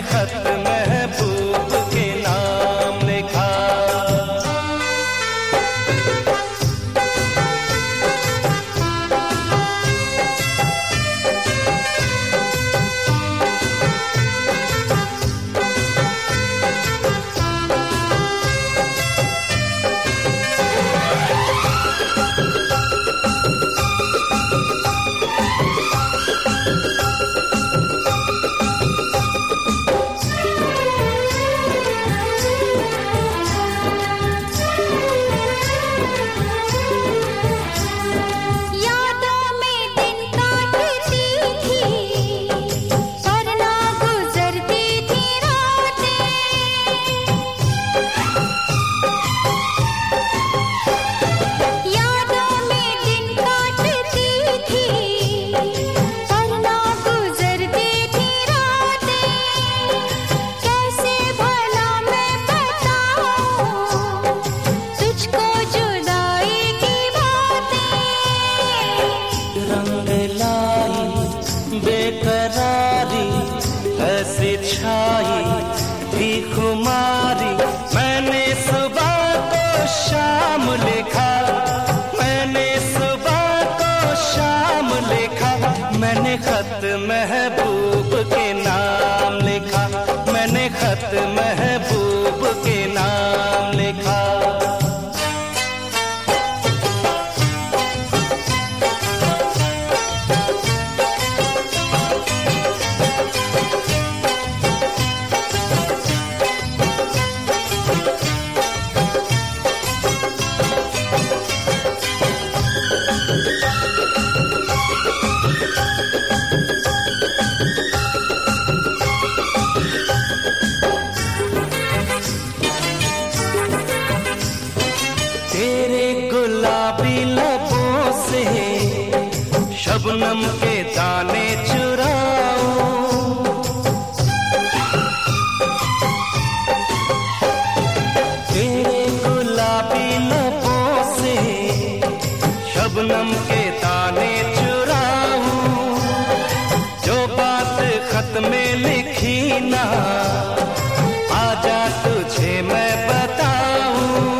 खत महबूब के नाम लिखा। बेकरारी ऐसी छाई थी खुमारी, मैंने सुबह को शाम लिखा, मैंने सुबह को शाम लिखा, मैंने खत महबूब के नाम लिखा, मैंने खत महबूब के नाम लिखा। तेरे गुलाबी लबों से शबनम के दाने चुराऊं, तेरे गुलाबी लबों से शबनम के दाने चुराऊं, जो बात खत में लिखी ना आजा तुझे मैं बताऊं।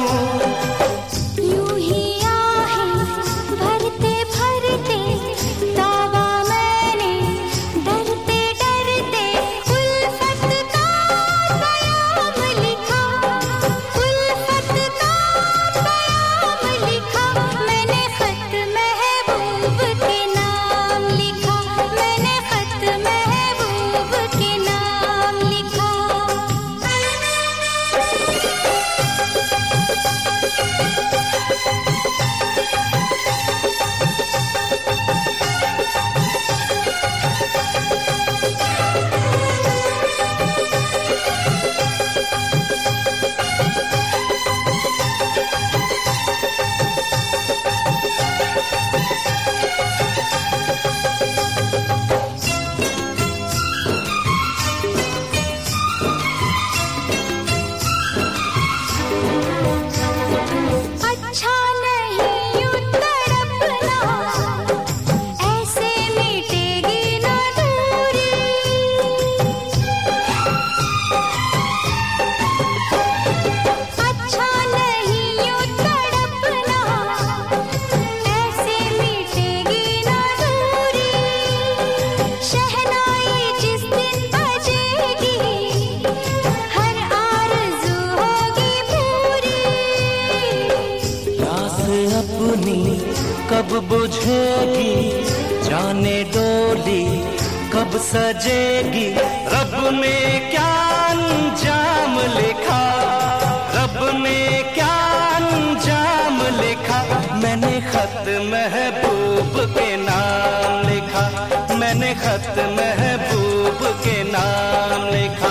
कब बुझेगी जाने डोली कब सजेगी, रब ने क्या अंजाम लिखा, रब ने क्या अंजाम लिखा, मैंने खत महबूब के नाम लिखा, मैंने खत महबूब के नाम लिखा।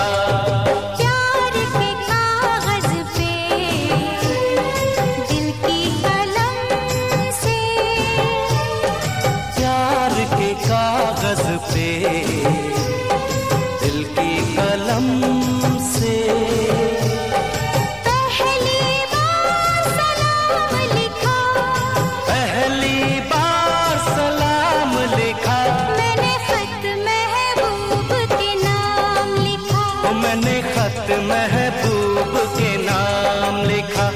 कागज पे दिल की कलम से पहली बार सलाम लिखा, पहली बार सलाम लिखा, मैंने खत महबूब के नाम लिखा, मैंने खत महबूब के नाम लिखा।